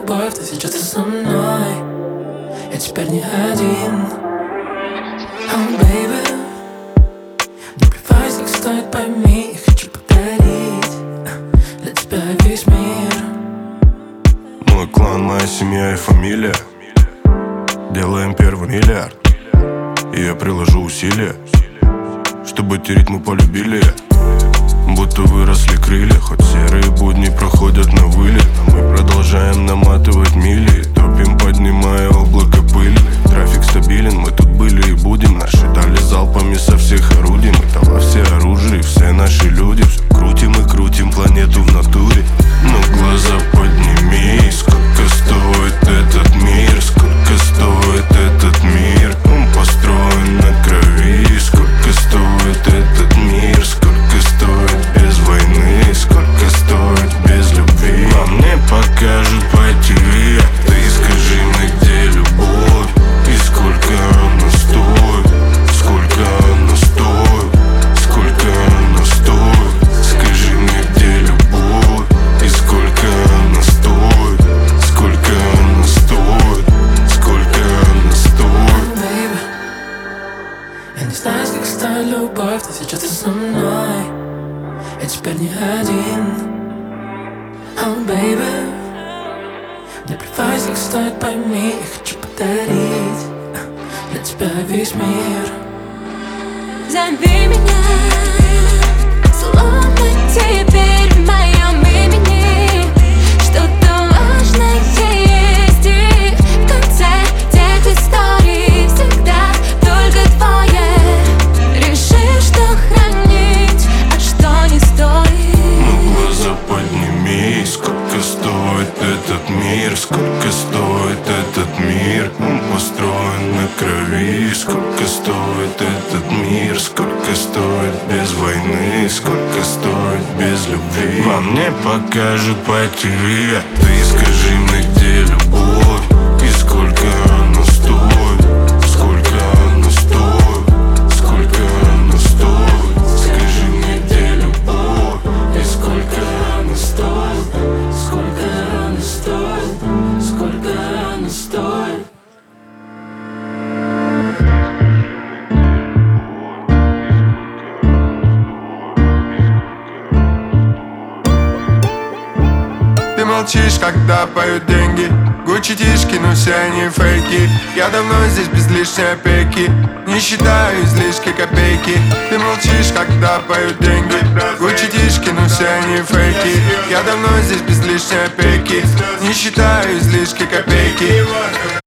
любовь, то сейчас ты со мной. Я теперь не один. Oh, baby, не плевать, как стоит, пойми. Я хочу подарить для тебя весь мир. Мой клан, моя семья и фамилия. Делаем первый миллиард. И я приложу усилия, чтобы эти ритмы полюбили. Будто выросли крылья, хоть серые будни проходят на вылет. А мы продолжаем наматывать мили, топим, поднимая облако пыли. Трафик стабилен, мы тут были и будем. Наши дали залпами со всех орудий. Мы тала все оружие, все наши люди. Все крутим и крутим планету в натуре. Но глаза подними, сколько стоит этот мир? Сколько стоит этот мир? Он построен на крови. Сколько стоит этот мир? Сколько стоит без войны? Сколько стоит без любви? А мне покажут по ТВ. Ты скажи мне, где любовь? И сколько она стоит? Сколько она стоит? Сколько она стоит? Скажи мне, где любовь? И сколько она стоит? Сколько она стоит? Сколько она стоит? Baby, я не знаю, как стоит любовь, но сейчас ты со мной. Я теперь не один. Oh, baby, не плевать, как стоит, пойми. Я хочу подарить для тебя весь мир. Зови меня, словно теперь в моем имени что-то важное есть. И в конце тех историй всегда только твое. Реши, что хранить, а что не стоит. Ну глаза подними, сколько стоит этот мир? Сколько стоит этот мир? Он построен на крови. Сколько стоит этот мир? Сколько стоит без войны? Сколько стоит без любви? Вам не покажут по ТВ. Ты скажи мне, где любовь? И сколько она стоит? Сколько она стоит? Сколько она стоит? Скажи мне, где любовь? И сколько она стоит? Сколько она стоит? Сколько она стоит? Ты молчишь, когда поют деньги. Гуччи тишки, но все они фейки. Я давно здесь без лишней опеки. Не считаю излишки копейки. Ты молчишь, когда поют деньги. Гуччи тишки, но все они фейки. Я давно здесь без лишней опеки. Не считаю излишки копейки.